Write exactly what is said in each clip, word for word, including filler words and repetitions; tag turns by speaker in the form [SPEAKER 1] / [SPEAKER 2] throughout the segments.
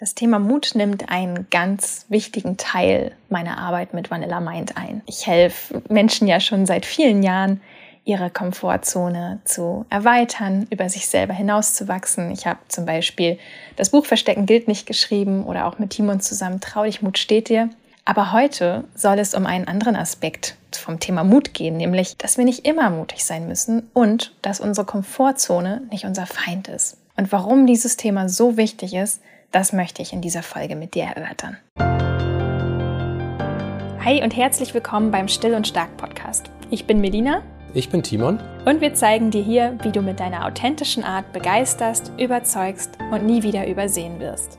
[SPEAKER 1] Das Thema Mut nimmt einen ganz wichtigen Teil meiner Arbeit mit Vanilla Mind ein. Ich helfe Menschen ja schon seit vielen Jahren, ihre Komfortzone zu erweitern, über sich selber hinauszuwachsen. Ich habe zum Beispiel das Buch Verstecken gilt nicht geschrieben oder auch mit Timon zusammen Trau dich, Mut steht dir. Aber heute soll es um einen anderen Aspekt vom Thema Mut gehen, nämlich, dass wir nicht immer mutig sein müssen und dass unsere Komfortzone nicht unser Feind ist. Und warum dieses Thema so wichtig ist, das möchte ich in dieser Folge mit dir erörtern. Hi und herzlich willkommen beim Still und Stark Podcast. Ich bin Melina.
[SPEAKER 2] Ich bin Timon.
[SPEAKER 1] Und wir zeigen dir hier, wie du mit deiner authentischen Art begeisterst, überzeugst und nie wieder übersehen wirst.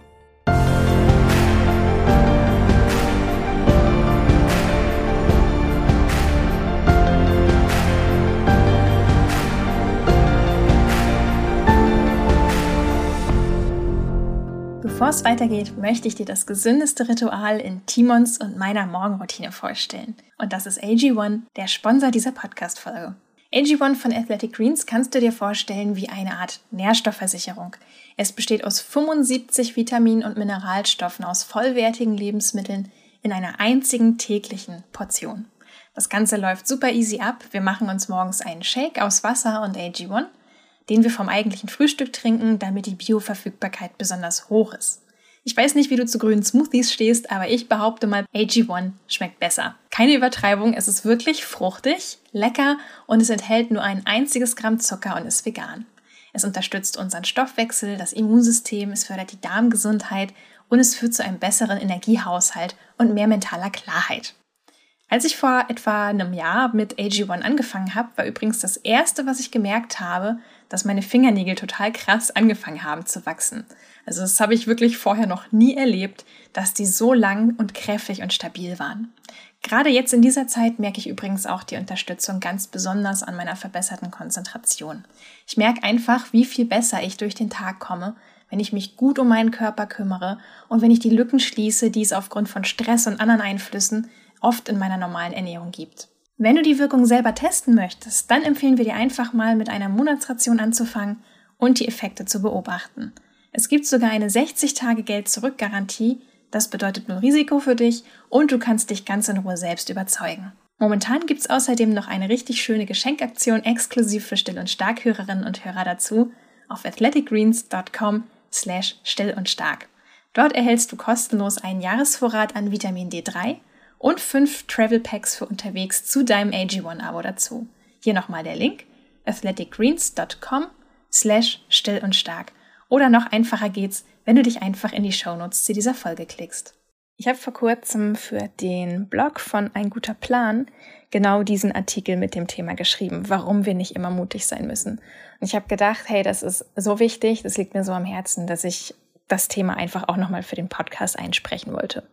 [SPEAKER 1] Bevor es weitergeht, möchte ich dir das gesündeste Ritual in Timons und meiner Morgenroutine vorstellen. Und das ist A G eins, der Sponsor dieser Podcast-Folge. A G eins von Athletic Greens kannst du dir vorstellen wie eine Art Nährstoffversicherung. Es besteht aus fünfundsiebzig Vitaminen und Mineralstoffen aus vollwertigen Lebensmitteln in einer einzigen täglichen Portion. Das Ganze läuft super easy ab. Wir machen uns morgens einen Shake aus Wasser und A G eins, den wir vom eigentlichen Frühstück trinken, damit die Bioverfügbarkeit besonders hoch ist. Ich weiß nicht, wie du zu grünen Smoothies stehst, aber ich behaupte mal, A G eins schmeckt besser. Keine Übertreibung, es ist wirklich fruchtig, lecker und es enthält nur ein einziges Gramm Zucker und ist vegan. Es unterstützt unseren Stoffwechsel, das Immunsystem, es fördert die Darmgesundheit und es führt zu einem besseren Energiehaushalt und mehr mentaler Klarheit. Als ich vor etwa einem Jahr mit A G eins angefangen habe, war übrigens das erste, was ich gemerkt habe, dass meine Fingernägel total krass angefangen haben zu wachsen. Also das habe ich wirklich vorher noch nie erlebt, dass die so lang und kräftig und stabil waren. Gerade jetzt in dieser Zeit merke ich übrigens auch die Unterstützung ganz besonders an meiner verbesserten Konzentration. Ich merke einfach, wie viel besser ich durch den Tag komme, wenn ich mich gut um meinen Körper kümmere und wenn ich die Lücken schließe, die es aufgrund von Stress und anderen Einflüssen oft in meiner normalen Ernährung gibt. Wenn du die Wirkung selber testen möchtest, dann empfehlen wir dir einfach mal mit einer Monatsration anzufangen und die Effekte zu beobachten. Es gibt sogar eine sechzig Tage Geld-Zurück-Garantie, das bedeutet null Risiko für dich und du kannst dich ganz in Ruhe selbst überzeugen. Momentan gibt es außerdem noch eine richtig schöne Geschenkaktion exklusiv für Still- und Stark-Hörerinnen und Hörer dazu auf athleticgreens.com slash still und stark. Dort erhältst du kostenlos einen Jahresvorrat an Vitamin D drei und fünf Travel Packs für unterwegs zu deinem A G eins Abo dazu. Hier nochmal der Link, athleticgreens.com slash still und stark. Oder noch einfacher geht's, wenn du dich einfach in die Shownotes zu dieser Folge klickst. Ich habe vor kurzem für den Blog von Ein guter Plan genau diesen Artikel mit dem Thema geschrieben, warum wir nicht immer mutig sein müssen. Und ich habe gedacht, hey, das ist so wichtig, das liegt mir so am Herzen, dass ich das Thema einfach auch nochmal für den Podcast einsprechen wollte.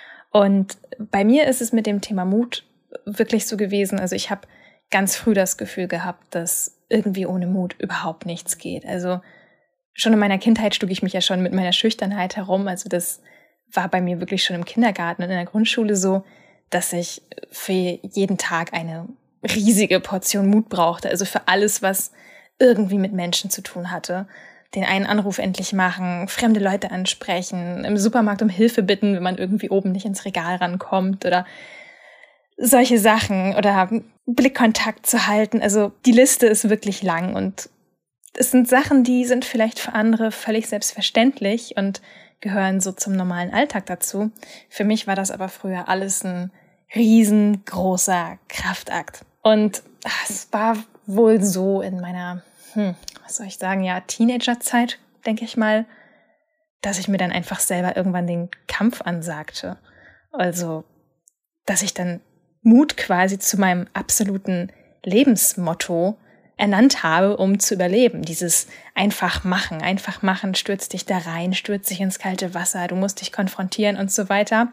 [SPEAKER 1] Und bei mir ist es mit dem Thema Mut wirklich so gewesen, also ich habe ganz früh das Gefühl gehabt, dass irgendwie ohne Mut überhaupt nichts geht. Also schon in meiner Kindheit schlug ich mich ja schon mit meiner Schüchternheit herum, also das war bei mir wirklich schon im Kindergarten und in der Grundschule so, dass ich für jeden Tag eine riesige Portion Mut brauchte, also für alles, was irgendwie mit Menschen zu tun hatte. Den einen Anruf endlich machen, fremde Leute ansprechen, im Supermarkt um Hilfe bitten, wenn man irgendwie oben nicht ins Regal rankommt oder solche Sachen oder Blickkontakt zu halten. Also die Liste ist wirklich lang und es sind Sachen, die sind vielleicht für andere völlig selbstverständlich und gehören so zum normalen Alltag dazu. Für mich war das aber früher alles ein riesengroßer Kraftakt. Und ach, es war wohl so in meiner Hm, was soll ich sagen, ja, Teenagerzeit, denke ich mal, dass ich mir dann einfach selber irgendwann den Kampf ansagte. Also, dass ich dann Mut quasi zu meinem absoluten Lebensmotto ernannt habe, um zu überleben. Dieses einfach machen, einfach machen, stürz dich da rein, stürz dich ins kalte Wasser, du musst dich konfrontieren und so weiter.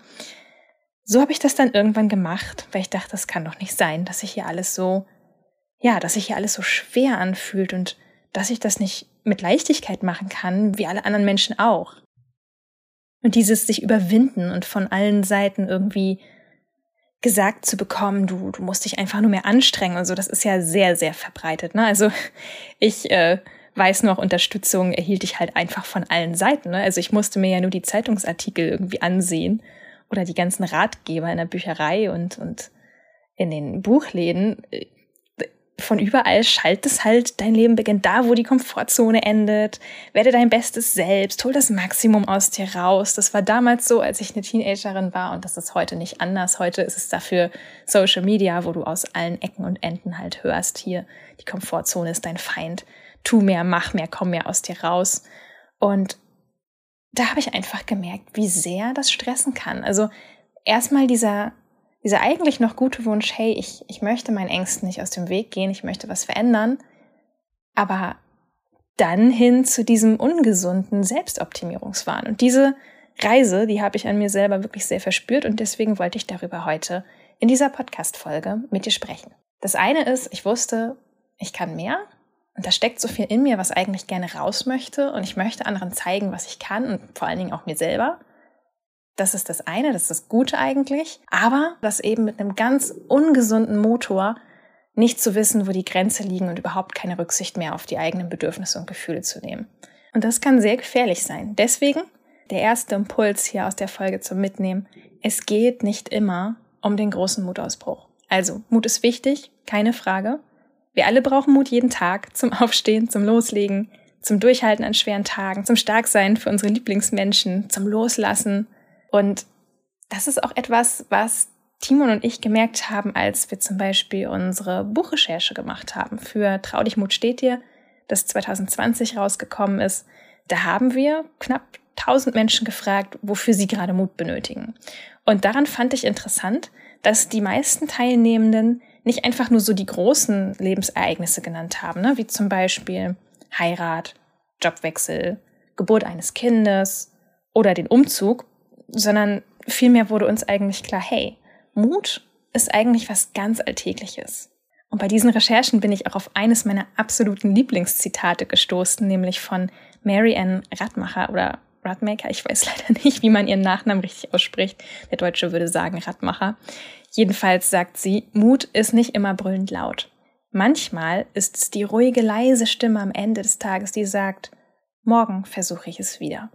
[SPEAKER 1] So habe ich das dann irgendwann gemacht, weil ich dachte, das kann doch nicht sein, dass sich hier alles so Ja, dass sich hier alles so schwer anfühlt und dass ich das nicht mit Leichtigkeit machen kann, wie alle anderen Menschen auch. Und dieses sich überwinden und von allen Seiten irgendwie gesagt zu bekommen, du, du musst dich einfach nur mehr anstrengen und so, das ist ja sehr, sehr verbreitet, ne? Also ich äh, weiß noch, Unterstützung erhielt ich halt einfach von allen Seiten. Ne? Also ich musste mir ja nur die Zeitungsartikel irgendwie ansehen oder die ganzen Ratgeber in der Bücherei und, und in den Buchläden. Von überall schallt es halt, dein Leben beginnt da, wo die Komfortzone endet. Werde dein Bestes selbst, hol das Maximum aus dir raus. Das war damals so, als ich eine Teenagerin war und das ist heute nicht anders. Heute ist es dafür Social Media, wo du aus allen Ecken und Enden halt hörst, hier, die Komfortzone ist dein Feind. Tu mehr, mach mehr, komm mehr aus dir raus. Und da habe ich einfach gemerkt, wie sehr das stressen kann. Also erstmal dieser Dieser eigentlich noch gute Wunsch, hey, ich, ich möchte meinen Ängsten nicht aus dem Weg gehen, ich möchte was verändern, aber dann hin zu diesem ungesunden Selbstoptimierungswahn. Und diese Reise, die habe ich an mir selber wirklich sehr verspürt und deswegen wollte ich darüber heute in dieser Podcast-Folge mit dir sprechen. Das eine ist, ich wusste, ich kann mehr und da steckt so viel in mir, was eigentlich gerne raus möchte und ich möchte anderen zeigen, was ich kann und vor allen Dingen auch mir selber. Das ist das eine, das ist das Gute eigentlich, aber das eben mit einem ganz ungesunden Motor, nicht zu wissen, wo die Grenze liegen und überhaupt keine Rücksicht mehr auf die eigenen Bedürfnisse und Gefühle zu nehmen. Und das kann sehr gefährlich sein. Deswegen der erste Impuls hier aus der Folge zum Mitnehmen. Es geht nicht immer um den großen Mutausbruch. Also, Mut ist wichtig, keine Frage. Wir alle brauchen Mut jeden Tag zum Aufstehen, zum Loslegen, zum Durchhalten an schweren Tagen, zum Starksein für unsere Lieblingsmenschen, zum Loslassen. Und das ist auch etwas, was Timon und ich gemerkt haben, als wir zum Beispiel unsere Buchrecherche gemacht haben für Trau dich, Mut steht dir, das zwanzig zwanzig rausgekommen ist. Da haben wir knapp tausend Menschen gefragt, wofür sie gerade Mut benötigen. Und daran fand ich interessant, dass die meisten Teilnehmenden nicht einfach nur so die großen Lebensereignisse genannt haben, ne? Wie zum Beispiel Heirat, Jobwechsel, Geburt eines Kindes oder den Umzug, sondern vielmehr wurde uns eigentlich klar, hey, Mut ist eigentlich was ganz Alltägliches. Und bei diesen Recherchen bin ich auch auf eines meiner absoluten Lieblingszitate gestoßen, nämlich von Mary Ann Radmacher oder Radmacher, ich weiß leider nicht, wie man ihren Nachnamen richtig ausspricht. Der Deutsche würde sagen Radmacher. Jedenfalls sagt sie, Mut ist nicht immer brüllend laut. Manchmal ist es die ruhige, leise Stimme am Ende des Tages, die sagt, morgen versuche ich es wieder.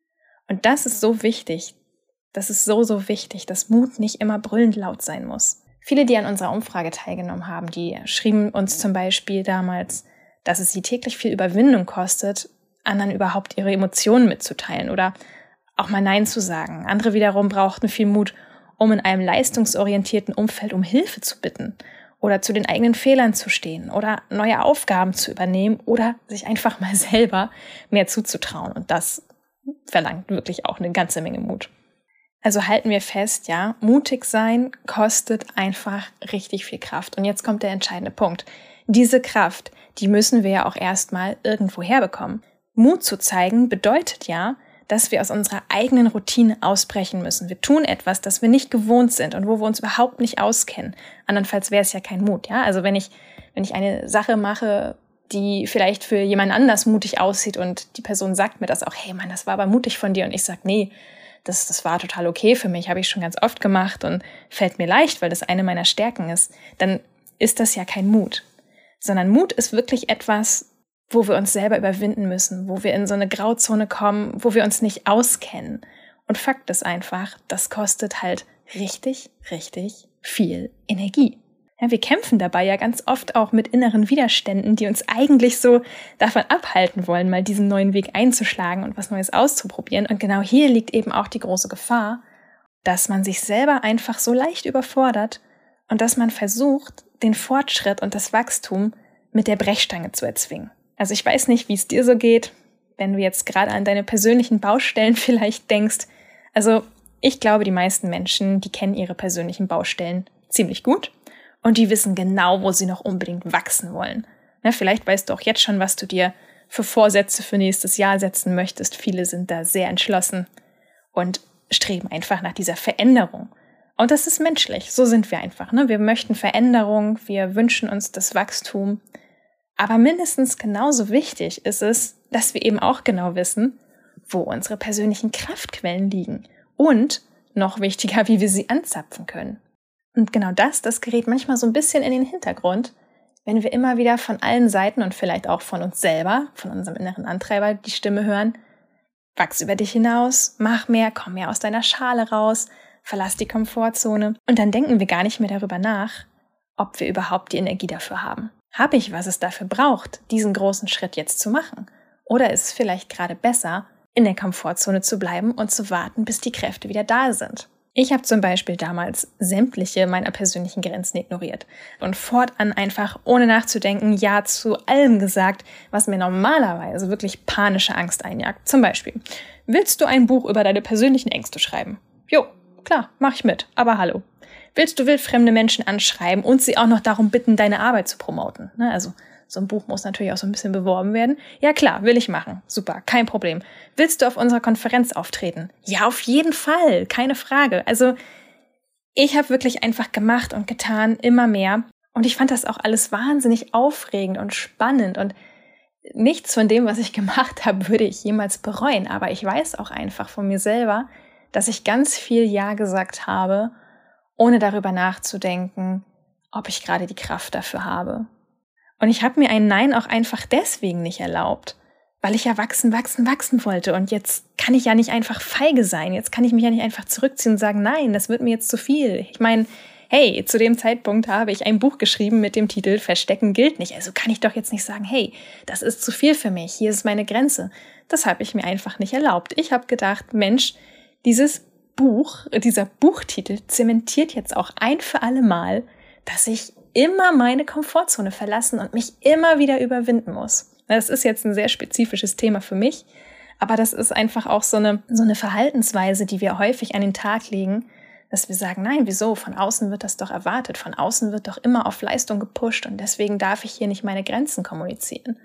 [SPEAKER 1] Und das ist so wichtig, das ist so, so wichtig, dass Mut nicht immer brüllend laut sein muss. Viele, die an unserer Umfrage teilgenommen haben, die schrieben uns zum Beispiel damals, dass es sie täglich viel Überwindung kostet, anderen überhaupt ihre Emotionen mitzuteilen oder auch mal Nein zu sagen. Andere wiederum brauchten viel Mut, um in einem leistungsorientierten Umfeld um Hilfe zu bitten oder zu den eigenen Fehlern zu stehen oder neue Aufgaben zu übernehmen oder sich einfach mal selber mehr zuzutrauen. Und das verlangt wirklich auch eine ganze Menge Mut. Also halten wir fest, ja, mutig sein kostet einfach richtig viel Kraft. Und jetzt kommt der entscheidende Punkt. Diese Kraft, die müssen wir ja auch erstmal irgendwo herbekommen. Mut zu zeigen bedeutet ja, dass wir aus unserer eigenen Routine ausbrechen müssen. Wir tun etwas, das wir nicht gewohnt sind und wo wir uns überhaupt nicht auskennen. Andernfalls wäre es ja kein Mut, ja. Also wenn ich, wenn ich eine Sache mache, die vielleicht für jemand anders mutig aussieht und die Person sagt mir das auch, hey Mann, das war aber mutig von dir und ich sage, nee, das, das war total okay für mich, habe ich schon ganz oft gemacht und fällt mir leicht, weil das eine meiner Stärken ist, dann ist das ja kein Mut. Sondern Mut ist wirklich etwas, wo wir uns selber überwinden müssen, wo wir in so eine Grauzone kommen, wo wir uns nicht auskennen. Und Fakt ist einfach, das kostet halt richtig, richtig viel Energie. Ja, wir kämpfen dabei ja ganz oft auch mit inneren Widerständen, die uns eigentlich so davon abhalten wollen, mal diesen neuen Weg einzuschlagen und was Neues auszuprobieren. Und genau hier liegt eben auch die große Gefahr, dass man sich selber einfach so leicht überfordert und dass man versucht, den Fortschritt und das Wachstum mit der Brechstange zu erzwingen. Also ich weiß nicht, wie es dir so geht, wenn du jetzt gerade an deine persönlichen Baustellen vielleicht denkst. Also ich glaube, die meisten Menschen, die kennen ihre persönlichen Baustellen ziemlich gut. Und die wissen genau, wo sie noch unbedingt wachsen wollen. Na, vielleicht weißt du auch jetzt schon, was du dir für Vorsätze für nächstes Jahr setzen möchtest. Viele sind da sehr entschlossen und streben einfach nach dieser Veränderung. Und das ist menschlich, so sind wir einfach. Ne? Wir möchten Veränderung, wir wünschen uns das Wachstum. Aber mindestens genauso wichtig ist es, dass wir eben auch genau wissen, wo unsere persönlichen Kraftquellen liegen. Und, noch wichtiger, wie wir sie anzapfen können. Und genau das, das gerät manchmal so ein bisschen in den Hintergrund, wenn wir immer wieder von allen Seiten und vielleicht auch von uns selber, von unserem inneren Antreiber die Stimme hören, wachs über dich hinaus, mach mehr, komm mehr aus deiner Schale raus, verlass die Komfortzone. Und dann denken wir gar nicht mehr darüber nach, ob wir überhaupt die Energie dafür haben. Habe ich, was es dafür braucht, diesen großen Schritt jetzt zu machen? Oder ist es vielleicht gerade besser, in der Komfortzone zu bleiben und zu warten, bis die Kräfte wieder da sind? Ich habe zum Beispiel damals sämtliche meiner persönlichen Grenzen ignoriert und fortan einfach ohne nachzudenken Ja zu allem gesagt, was mir normalerweise wirklich panische Angst einjagt. Zum Beispiel, willst du ein Buch über deine persönlichen Ängste schreiben? Jo, klar, mach ich mit, aber hallo. Willst du wildfremde Menschen anschreiben und sie auch noch darum bitten, deine Arbeit zu promoten? Ne, also so ein Buch muss natürlich auch so ein bisschen beworben werden. Ja klar, will ich machen. Super, kein Problem. Willst du auf unserer Konferenz auftreten? Ja, auf jeden Fall, keine Frage. Also ich habe wirklich einfach gemacht und getan, immer mehr. Und ich fand das auch alles wahnsinnig aufregend und spannend. Und nichts von dem, was ich gemacht habe, würde ich jemals bereuen. Aber ich weiß auch einfach von mir selber, dass ich ganz viel Ja gesagt habe, ohne darüber nachzudenken, ob ich gerade die Kraft dafür habe. Und ich habe mir ein Nein auch einfach deswegen nicht erlaubt, weil ich ja wachsen, wachsen, wachsen wollte. Und jetzt kann ich ja nicht einfach feige sein. Jetzt kann ich mich ja nicht einfach zurückziehen und sagen, nein, das wird mir jetzt zu viel. Ich meine, hey, zu dem Zeitpunkt habe ich ein Buch geschrieben mit dem Titel Verstecken gilt nicht. Also kann ich doch jetzt nicht sagen, hey, das ist zu viel für mich. Hier ist meine Grenze. Das habe ich mir einfach nicht erlaubt. Ich habe gedacht, Mensch, dieses Buch, dieser Buchtitel zementiert jetzt auch ein für alle Mal, dass ich immer meine Komfortzone verlassen und mich immer wieder überwinden muss. Das ist jetzt ein sehr spezifisches Thema für mich, aber das ist einfach auch so eine, so eine Verhaltensweise, die wir häufig an den Tag legen, dass wir sagen, nein, wieso? Von außen wird das doch erwartet. Von außen wird doch immer auf Leistung gepusht und deswegen darf ich hier nicht meine Grenzen kommunizieren.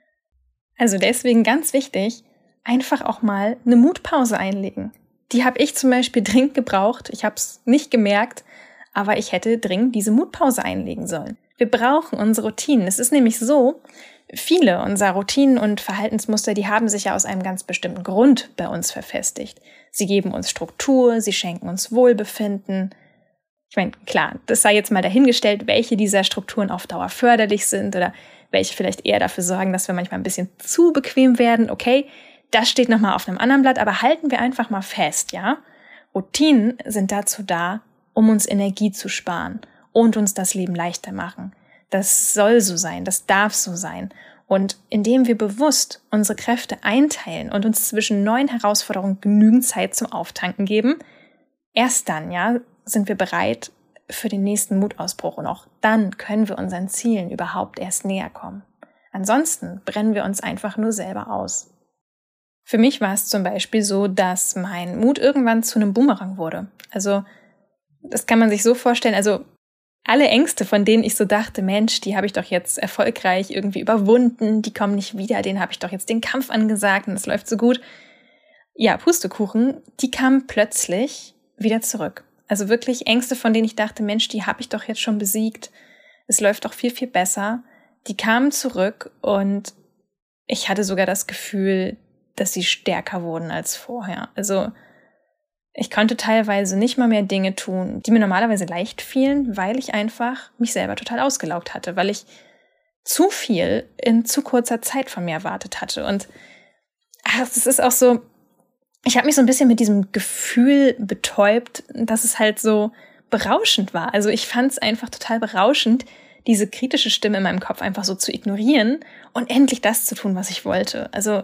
[SPEAKER 1] Also deswegen ganz wichtig, einfach auch mal eine Mutpause einlegen. Die habe ich zum Beispiel dringend gebraucht. Ich habe es nicht gemerkt, aber ich hätte dringend diese Mutpause einlegen sollen. Wir brauchen unsere Routinen. Es ist nämlich so, viele unserer Routinen und Verhaltensmuster, die haben sich ja aus einem ganz bestimmten Grund bei uns verfestigt. Sie geben uns Struktur, sie schenken uns Wohlbefinden. Ich meine, klar, das sei jetzt mal dahingestellt, welche dieser Strukturen auf Dauer förderlich sind oder welche vielleicht eher dafür sorgen, dass wir manchmal ein bisschen zu bequem werden. Okay, das steht nochmal auf einem anderen Blatt, aber halten wir einfach mal fest, ja? Routinen sind dazu da, um uns Energie zu sparen und uns das Leben leichter machen. Das soll so sein, das darf so sein. Und indem wir bewusst unsere Kräfte einteilen und uns zwischen neuen Herausforderungen genügend Zeit zum Auftanken geben, erst dann, ja, sind wir bereit für den nächsten Mutausbruch und auch dann können wir unseren Zielen überhaupt erst näher kommen. Ansonsten brennen wir uns einfach nur selber aus. Für mich war es zum Beispiel so, dass mein Mut irgendwann zu einem Boomerang wurde. Also das kann man sich so vorstellen, also alle Ängste, von denen ich so dachte, Mensch, die habe ich doch jetzt erfolgreich irgendwie überwunden, die kommen nicht wieder, denen habe ich doch jetzt den Kampf angesagt und es läuft so gut. Ja, Pustekuchen, die kamen plötzlich wieder zurück. Also wirklich Ängste, von denen ich dachte, Mensch, die habe ich doch jetzt schon besiegt, es läuft doch viel, viel besser. Die kamen zurück und ich hatte sogar das Gefühl, dass sie stärker wurden als vorher. Also ich konnte teilweise nicht mal mehr Dinge tun, die mir normalerweise leicht fielen, weil ich einfach mich selber total ausgelaugt hatte, weil ich zu viel in zu kurzer Zeit von mir erwartet hatte. Und es ist auch so, ich habe mich so ein bisschen mit diesem Gefühl betäubt, dass es halt so berauschend war. Also ich fand es einfach total berauschend, diese kritische Stimme in meinem Kopf einfach so zu ignorieren und endlich das zu tun, was ich wollte. Also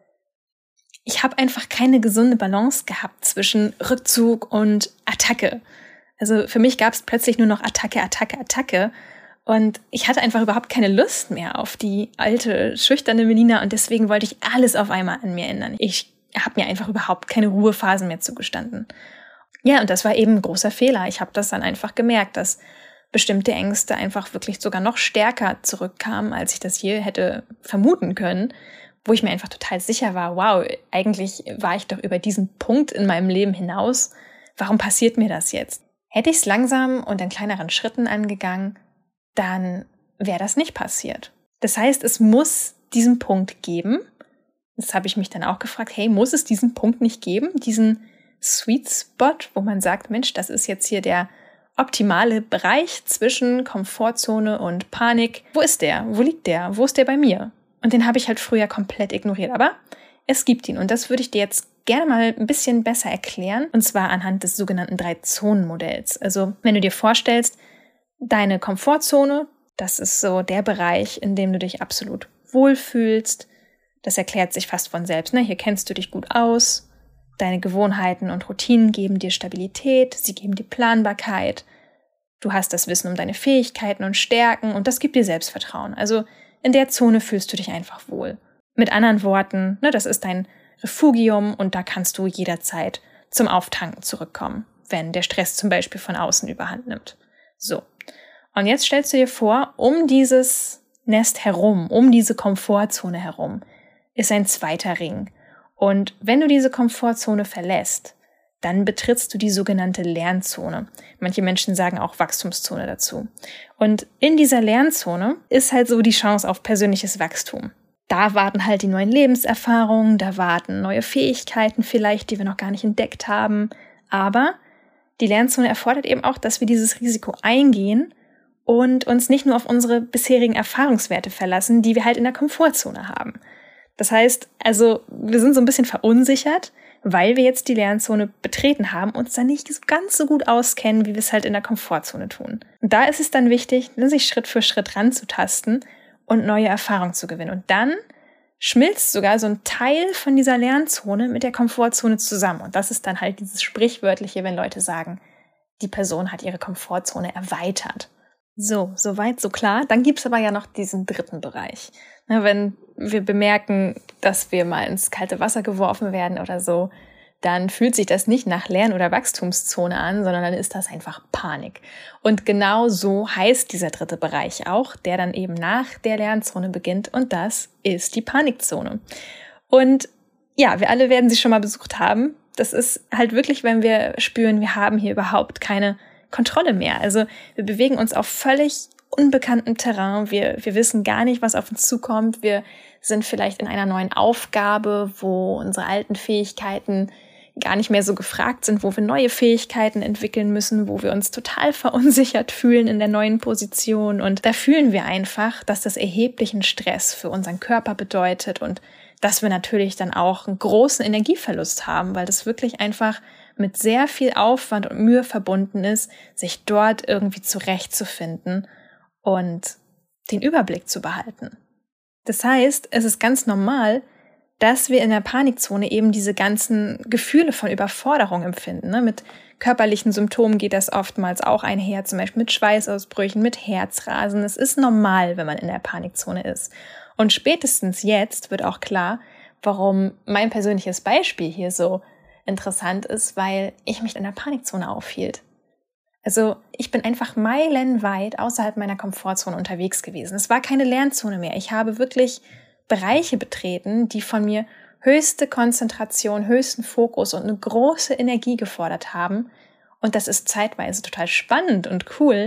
[SPEAKER 1] ich habe einfach keine gesunde Balance gehabt zwischen Rückzug und Attacke. Also für mich gab es plötzlich nur noch Attacke, Attacke, Attacke. Und ich hatte einfach überhaupt keine Lust mehr auf die alte, schüchterne Melina. Und deswegen wollte ich alles auf einmal an mir ändern. Ich habe mir einfach überhaupt keine Ruhephasen mehr zugestanden. Ja, und das war eben ein großer Fehler. Ich habe das dann einfach gemerkt, dass bestimmte Ängste einfach wirklich sogar noch stärker zurückkamen, als ich das je hätte vermuten können. Wo ich mir einfach total sicher war, wow, eigentlich war ich doch über diesen Punkt in meinem Leben hinaus. Warum passiert mir das jetzt? Hätte ich es langsam und in kleineren Schritten angegangen, dann wäre das nicht passiert. Das heißt, es muss diesen Punkt geben. Das habe ich mich dann auch gefragt, hey, muss es diesen Punkt nicht geben? Diesen Sweet Spot, wo man sagt, Mensch, das ist jetzt hier der optimale Bereich zwischen Komfortzone und Panik, wo ist der? Wo liegt der? Wo ist der bei mir? Und den habe ich halt früher komplett ignoriert. Aber es gibt ihn und das würde ich dir jetzt gerne mal ein bisschen besser erklären. Und zwar anhand des sogenannten Drei-Zonen-Modells. Also wenn du dir vorstellst, deine Komfortzone, das ist so der Bereich, in dem du dich absolut wohlfühlst. Das erklärt sich fast von selbst, ne? Hier kennst du dich gut aus. Deine Gewohnheiten und Routinen geben dir Stabilität, sie geben dir Planbarkeit. Du hast das Wissen um deine Fähigkeiten und Stärken und das gibt dir Selbstvertrauen. Also in der Zone fühlst du dich einfach wohl. Mit anderen Worten, ne, das ist dein Refugium und da kannst du jederzeit zum Auftanken zurückkommen, wenn der Stress zum Beispiel von außen überhand nimmt. So, und jetzt stellst du dir vor, um dieses Nest herum, um diese Komfortzone herum, ist ein zweiter Ring. Und wenn du diese Komfortzone verlässt, dann betrittst du die sogenannte Lernzone. Manche Menschen sagen auch Wachstumszone dazu. Und in dieser Lernzone ist halt so die Chance auf persönliches Wachstum. Da warten halt die neuen Lebenserfahrungen, da warten neue Fähigkeiten vielleicht, die wir noch gar nicht entdeckt haben. Aber die Lernzone erfordert eben auch, dass wir dieses Risiko eingehen und uns nicht nur auf unsere bisherigen Erfahrungswerte verlassen, die wir halt in der Komfortzone haben. Das heißt, also wir sind so ein bisschen verunsichert, weil wir jetzt die Lernzone betreten haben, uns dann nicht so ganz so gut auskennen, wie wir es halt in der Komfortzone tun. Und da ist es dann wichtig, sich Schritt für Schritt ranzutasten und neue Erfahrungen zu gewinnen. Und dann schmilzt sogar so ein Teil von dieser Lernzone mit der Komfortzone zusammen. Und das ist dann halt dieses Sprichwörtliche, wenn Leute sagen, die Person hat ihre Komfortzone erweitert. So, soweit, so klar. Dann gibt's aber ja noch diesen dritten Bereich. Na, wenn wir bemerken, dass wir mal ins kalte Wasser geworfen werden oder so, dann fühlt sich das nicht nach Lern- oder Wachstumszone an, sondern dann ist das einfach Panik. Und genau so heißt dieser dritte Bereich auch, der dann eben nach der Lernzone beginnt, und das ist die Panikzone. Und ja, wir alle werden sie schon mal besucht haben. Das ist halt wirklich, wenn wir spüren, wir haben hier überhaupt keine Kontrolle mehr. Also wir bewegen uns auf völlig unbekanntem Terrain. Wir, wir wissen gar nicht, was auf uns zukommt. Wir sind vielleicht in einer neuen Aufgabe, wo unsere alten Fähigkeiten gar nicht mehr so gefragt sind, wo wir neue Fähigkeiten entwickeln müssen, wo wir uns total verunsichert fühlen in der neuen Position. Und da fühlen wir einfach, dass das erheblichen Stress für unseren Körper bedeutet und dass wir natürlich dann auch einen großen Energieverlust haben, weil das wirklich einfach mit sehr viel Aufwand und Mühe verbunden ist, sich dort irgendwie zurechtzufinden und den Überblick zu behalten. Das heißt, es ist ganz normal, dass wir in der Panikzone eben diese ganzen Gefühle von Überforderung empfinden. Ne? Mit körperlichen Symptomen geht das oftmals auch einher, zum Beispiel mit Schweißausbrüchen, mit Herzrasen. Es ist normal, wenn man in der Panikzone ist. Und spätestens jetzt wird auch klar, warum mein persönliches Beispiel hier so interessant ist, weil ich mich in der Panikzone aufhielt. Also ich bin einfach meilenweit außerhalb meiner Komfortzone unterwegs gewesen. Es war keine Lernzone mehr. Ich habe wirklich Bereiche betreten, die von mir höchste Konzentration, höchsten Fokus und eine große Energie gefordert haben. Und das ist zeitweise total spannend und cool.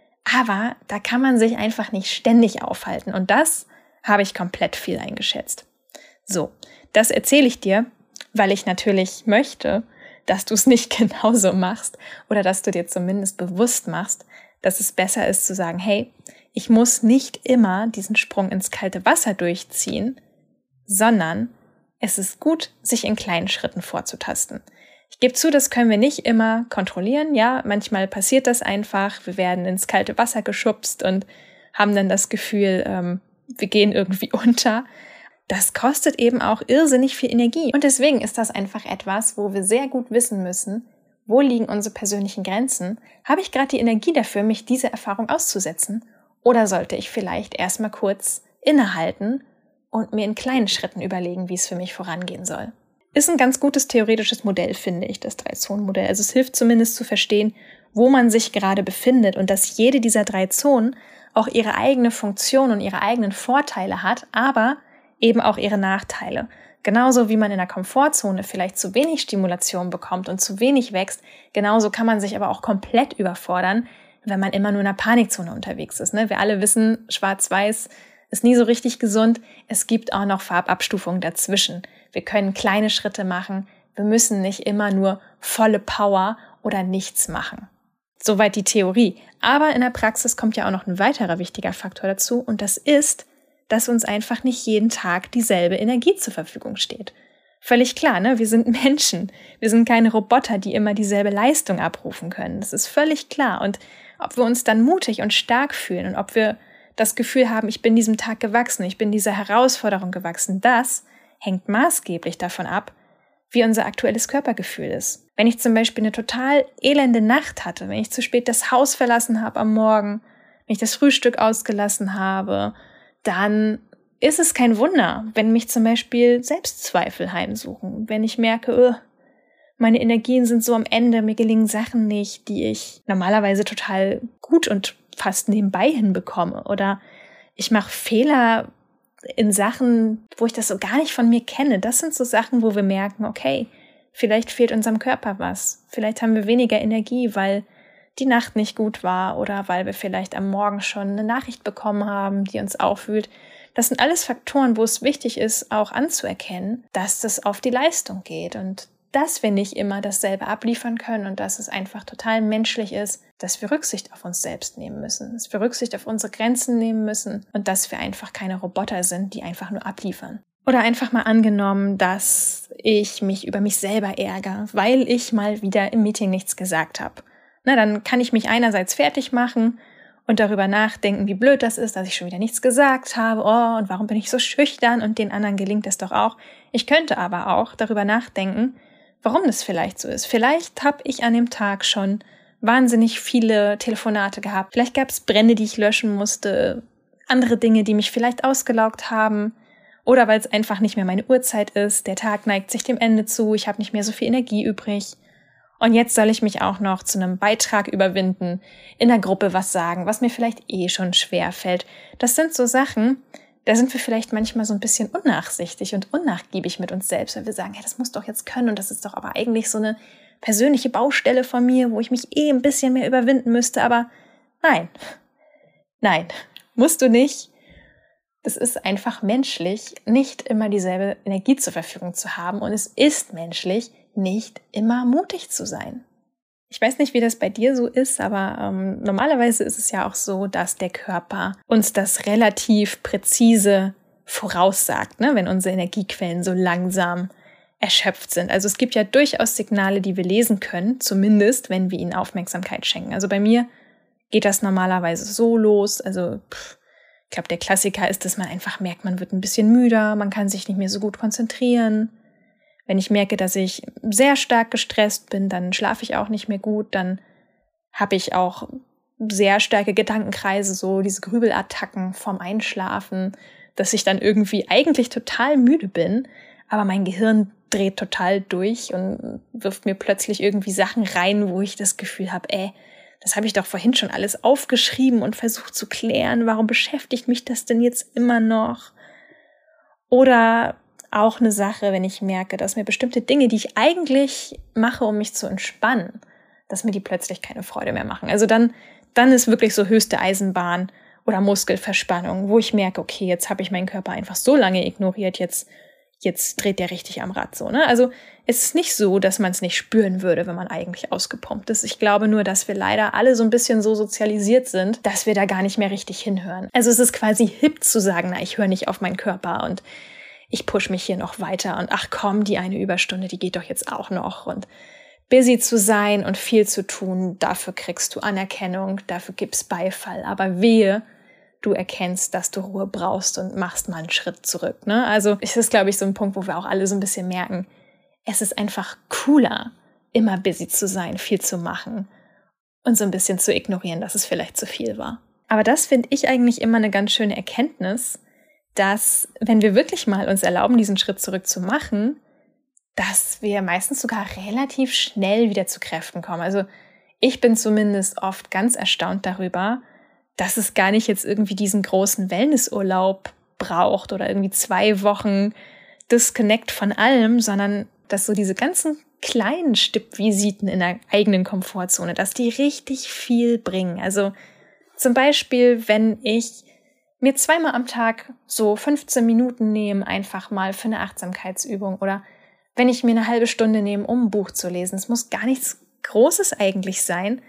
[SPEAKER 1] Aber da kann man sich einfach nicht ständig aufhalten. Und das habe ich komplett viel eingeschätzt. So, das erzähle ich dir, weil ich natürlich möchte, dass du es nicht genauso machst oder dass du dir zumindest bewusst machst, dass es besser ist zu sagen, hey, ich muss nicht immer diesen Sprung ins kalte Wasser durchziehen, sondern es ist gut, sich in kleinen Schritten vorzutasten. Ich gebe zu, das können wir nicht immer kontrollieren. Ja, manchmal passiert das einfach. Wir werden ins kalte Wasser geschubst und haben dann das Gefühl, ähm, wir gehen irgendwie unter. Das kostet eben auch irrsinnig viel Energie. Und deswegen ist das einfach etwas, wo wir sehr gut wissen müssen, wo liegen unsere persönlichen Grenzen? Habe ich gerade die Energie dafür, mich dieser Erfahrung auszusetzen? Oder sollte ich vielleicht erstmal kurz innehalten und mir in kleinen Schritten überlegen, wie es für mich vorangehen soll? Ist ein ganz gutes theoretisches Modell, finde ich, das Drei-Zonen-Modell. Also es hilft zumindest zu verstehen, wo man sich gerade befindet und dass jede dieser drei Zonen auch ihre eigene Funktion und ihre eigenen Vorteile hat, aber eben auch ihre Nachteile. Genauso wie man in der Komfortzone vielleicht zu wenig Stimulation bekommt und zu wenig wächst, genauso kann man sich aber auch komplett überfordern, wenn man immer nur in der Panikzone unterwegs ist. Ne? Wir alle wissen, Schwarz-Weiß ist nie so richtig gesund. Es gibt auch noch Farbabstufungen dazwischen. Wir können kleine Schritte machen. Wir müssen nicht immer nur volle Power oder nichts machen. Soweit die Theorie. Aber in der Praxis kommt ja auch noch ein weiterer wichtiger Faktor dazu und das ist, dass uns einfach nicht jeden Tag dieselbe Energie zur Verfügung steht. Völlig klar, ne? Wir sind Menschen. Wir sind keine Roboter, die immer dieselbe Leistung abrufen können. Das ist völlig klar. Und ob wir uns dann mutig und stark fühlen und ob wir das Gefühl haben, ich bin diesem Tag gewachsen, ich bin dieser Herausforderung gewachsen, das hängt maßgeblich davon ab, wie unser aktuelles Körpergefühl ist. Wenn ich zum Beispiel eine total elende Nacht hatte, wenn ich zu spät das Haus verlassen habe am Morgen, wenn ich das Frühstück ausgelassen habe, dann ist es kein Wunder, wenn mich zum Beispiel Selbstzweifel heimsuchen, wenn ich merke, uh, meine Energien sind so am Ende, mir gelingen Sachen nicht, die ich normalerweise total gut und fast nebenbei hinbekomme, oder ich mache Fehler in Sachen, wo ich das so gar nicht von mir kenne. Das sind so Sachen, wo wir merken, okay, vielleicht fehlt unserem Körper was. Vielleicht haben wir weniger Energie, weil die Nacht nicht gut war oder weil wir vielleicht am Morgen schon eine Nachricht bekommen haben, die uns aufwühlt. Das sind alles Faktoren, wo es wichtig ist, auch anzuerkennen, dass das auf die Leistung geht und dass wir nicht immer dasselbe abliefern können und dass es einfach total menschlich ist, dass wir Rücksicht auf uns selbst nehmen müssen, dass wir Rücksicht auf unsere Grenzen nehmen müssen und dass wir einfach keine Roboter sind, die einfach nur abliefern. Oder einfach mal angenommen, dass ich mich über mich selber ärgere, weil ich mal wieder im Meeting nichts gesagt habe. Na, dann kann ich mich einerseits fertig machen und darüber nachdenken, wie blöd das ist, dass ich schon wieder nichts gesagt habe. Oh, und warum bin ich so schüchtern und den anderen gelingt es doch auch. Ich könnte aber auch darüber nachdenken, warum das vielleicht so ist. Vielleicht habe ich an dem Tag schon wahnsinnig viele Telefonate gehabt. Vielleicht gab es Brände, die ich löschen musste, andere Dinge, die mich vielleicht ausgelaugt haben. Oder weil es einfach nicht mehr meine Uhrzeit ist. Der Tag neigt sich dem Ende zu, ich habe nicht mehr so viel Energie übrig. Und jetzt soll ich mich auch noch zu einem Beitrag überwinden, in der Gruppe was sagen, was mir vielleicht eh schon schwer fällt. Das sind so Sachen, da sind wir vielleicht manchmal so ein bisschen unnachsichtig und unnachgiebig mit uns selbst, weil wir sagen, ja, das muss doch jetzt können und das ist doch aber eigentlich so eine persönliche Baustelle von mir, wo ich mich eh ein bisschen mehr überwinden müsste, aber nein, nein, musst du nicht. Das ist einfach menschlich, nicht immer dieselbe Energie zur Verfügung zu haben und es ist menschlich, nicht immer mutig zu sein. Ich weiß nicht, wie das bei dir so ist, aber ähm, normalerweise ist es ja auch so, dass der Körper uns das relativ präzise voraussagt, ne, wenn unsere Energiequellen so langsam erschöpft sind. Also es gibt ja durchaus Signale, die wir lesen können, zumindest wenn wir ihnen Aufmerksamkeit schenken. Also bei mir geht das normalerweise so los, also pff, ich glaube, der Klassiker ist, dass man einfach merkt, man wird ein bisschen müder, man kann sich nicht mehr so gut konzentrieren. Wenn ich merke, dass ich sehr stark gestresst bin, dann schlafe ich auch nicht mehr gut, dann habe ich auch sehr starke Gedankenkreise, so diese Grübelattacken vorm Einschlafen, dass ich dann irgendwie eigentlich total müde bin, aber mein Gehirn dreht total durch und wirft mir plötzlich irgendwie Sachen rein, wo ich das Gefühl habe, ey, das habe ich doch vorhin schon alles aufgeschrieben und versucht zu klären, warum beschäftigt mich das denn jetzt immer noch? Oder auch eine Sache, wenn ich merke, dass mir bestimmte Dinge, die ich eigentlich mache, um mich zu entspannen, dass mir die plötzlich keine Freude mehr machen. Also dann, dann ist wirklich so höchste Eisenbahn oder Muskelverspannung, wo ich merke, okay, jetzt habe ich meinen Körper einfach so lange ignoriert, jetzt, jetzt dreht der richtig am Rad so, ne? Also es ist nicht so, dass man es nicht spüren würde, wenn man eigentlich ausgepumpt ist. Ich glaube nur, dass wir leider alle so ein bisschen so sozialisiert sind, dass wir da gar nicht mehr richtig hinhören. Also es ist quasi hip zu sagen, na, ich höre nicht auf meinen Körper und ich push mich hier noch weiter und ach komm, die eine Überstunde, die geht doch jetzt auch noch. Und busy zu sein und viel zu tun, dafür kriegst du Anerkennung, dafür gibt's Beifall. Aber wehe, du erkennst, dass du Ruhe brauchst und machst mal einen Schritt zurück. Ne? Also es ist, glaube ich, so ein Punkt, wo wir auch alle so ein bisschen merken, es ist einfach cooler, immer busy zu sein, viel zu machen und so ein bisschen zu ignorieren, dass es vielleicht zu viel war. Aber das finde ich eigentlich immer eine ganz schöne Erkenntnis, dass, wenn wir wirklich mal uns erlauben, diesen Schritt zurück zu machen, dass wir meistens sogar relativ schnell wieder zu Kräften kommen. Also ich bin zumindest oft ganz erstaunt darüber, dass es gar nicht jetzt irgendwie diesen großen Wellnessurlaub braucht oder irgendwie zwei Wochen Disconnect von allem, sondern dass so diese ganzen kleinen Stippvisiten in der eigenen Komfortzone, dass die richtig viel bringen. Also zum Beispiel, wenn ich mir zweimal am Tag so fünfzehn Minuten nehme, einfach mal für eine Achtsamkeitsübung oder wenn ich mir eine halbe Stunde nehme, um ein Buch zu lesen. Es muss gar nichts Großes eigentlich sein,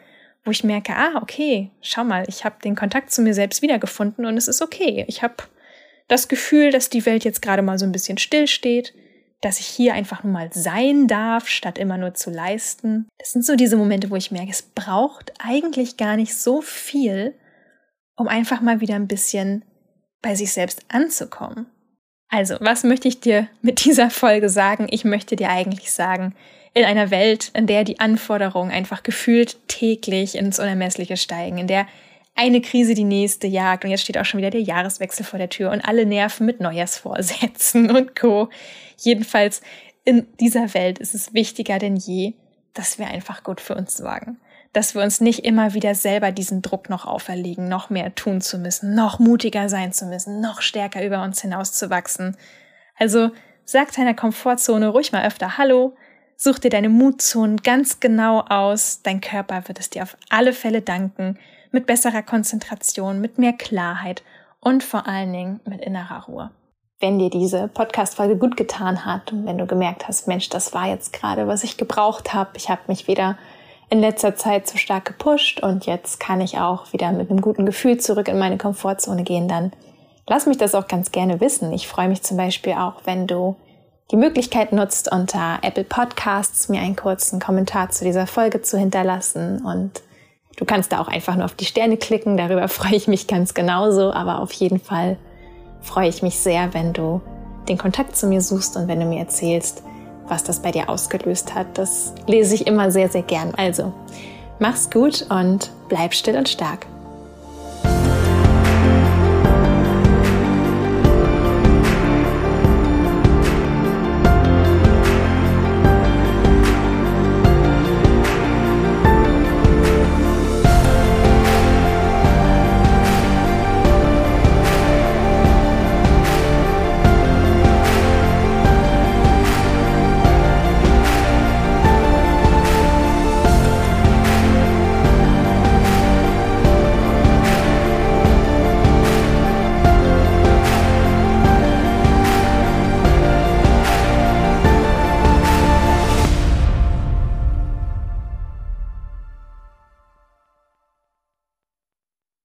[SPEAKER 1] wo ich merke, ah, okay, schau mal, ich habe den Kontakt zu mir selbst wiedergefunden und es ist okay. Ich habe das Gefühl, dass die Welt jetzt gerade mal so ein bisschen stillsteht, dass ich hier einfach nur mal sein darf, statt immer nur zu leisten. Das sind so diese Momente, wo ich merke, es braucht eigentlich gar nicht so viel, um einfach mal wieder ein bisschen bei sich selbst anzukommen. Also, was möchte ich dir mit dieser Folge sagen? Ich möchte dir eigentlich sagen, in einer Welt, in der die Anforderungen einfach gefühlt täglich ins Unermessliche steigen, in der eine Krise die nächste jagt und jetzt steht auch schon wieder der Jahreswechsel vor der Tür und alle nerven mit Neujahrsvorsätzen und Co. Jedenfalls in dieser Welt ist es wichtiger denn je, dass wir einfach gut für uns sorgen. Dass wir uns nicht immer wieder selber diesen Druck noch auferlegen, noch mehr tun zu müssen, noch mutiger sein zu müssen, noch stärker über uns hinauszuwachsen. Also sag deiner Komfortzone ruhig mal öfter Hallo, such dir deine Mutzonen ganz genau aus, dein Körper wird es dir auf alle Fälle danken, mit besserer Konzentration, mit mehr Klarheit und vor allen Dingen mit innerer Ruhe. Wenn dir diese Podcast-Folge gut getan hat und wenn du gemerkt hast, Mensch, das war jetzt gerade, was ich gebraucht habe, ich habe mich wieder in letzter Zeit zu stark gepusht und jetzt kann ich auch wieder mit einem guten Gefühl zurück in meine Komfortzone gehen, dann lass mich das auch ganz gerne wissen. Ich freue mich zum Beispiel auch, wenn du die Möglichkeit nutzt, unter Apple Podcasts mir einen kurzen Kommentar zu dieser Folge zu hinterlassen und du kannst da auch einfach nur auf die Sterne klicken, darüber freue ich mich ganz genauso, aber auf jeden Fall freue ich mich sehr, wenn du den Kontakt zu mir suchst und wenn du mir erzählst, was das bei dir ausgelöst hat. Das lese ich immer sehr, sehr gern. Also, mach's gut und bleib still und stark.